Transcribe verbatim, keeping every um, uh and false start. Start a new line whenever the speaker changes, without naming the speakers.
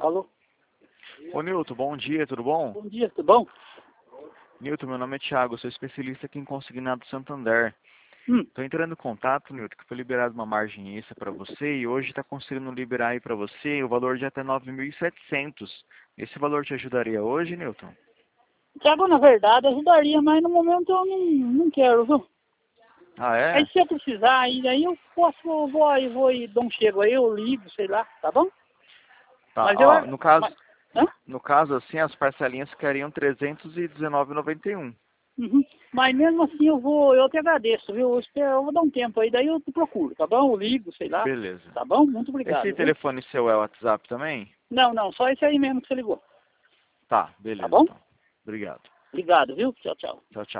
Alô?
Ô Nilton, bom dia, tudo bom?
Bom dia, tudo bom?
Nilton, meu nome é Thiago, sou especialista aqui em consignado Santander.
Hum,
Estou entrando em contato, Nilton, que foi liberado uma margem extra para você e hoje está conseguindo liberar aí para você o valor de até nove mil e setecentos. Esse valor te ajudaria hoje, Nilton?
Thiago, na verdade, ajudaria, mas no momento eu não, não quero, viu?
Ah, é?
Aí se eu precisar, aí, aí eu posso, eu vou aí, vou e dou um chego aí, eu ligo, sei lá, tá bom?
Tá,
Mas eu...
ó, no caso,
Mas, hã?
no caso assim, as parcelinhas ficariam trezentos e dezenove reais e noventa e um.
Uhum. Mas mesmo assim eu vou, eu te agradeço, viu? Eu, espero, eu vou dar um tempo aí, daí eu te procuro, tá bom? Eu ligo, sei lá,
Beleza.
tá bom? Muito obrigado,
Esse
viu?
telefone seu é o WhatsApp também?
Não, não, só esse aí mesmo que você ligou,
Tá,
tá
beleza
bom?
então. Obrigado.
Obrigado, viu? Tchau, tchau.
Tchau, tchau.